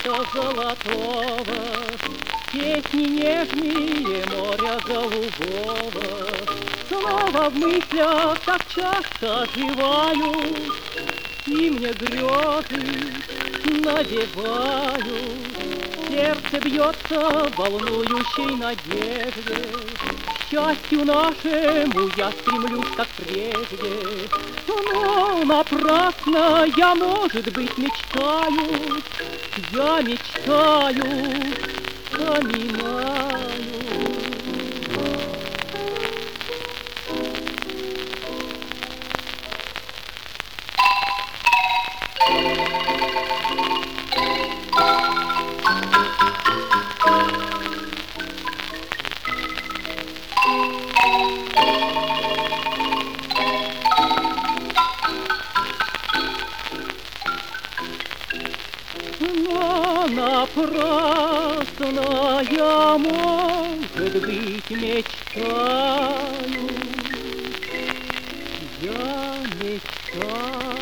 солнца золотого, песни нежнее моря голубого. Снова в мыслях так часто оживаю, и мне грезы надеваю. Сердце бьется волнующей надежде, к счастью нашему я стремлюсь, как прежде. Но напрасно я, может быть, мечтаю, я мечтаю, поминаю. Но напрасно я, может быть, мечтаю, я мечтаю.